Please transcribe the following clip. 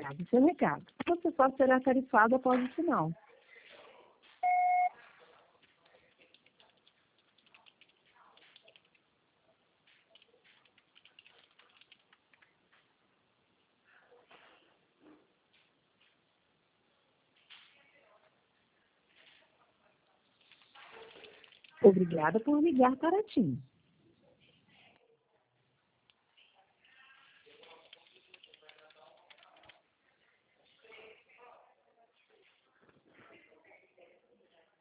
Obrigado, seu recado. Você só será tarifado após o sinal. Obrigada por ligar para a TIM.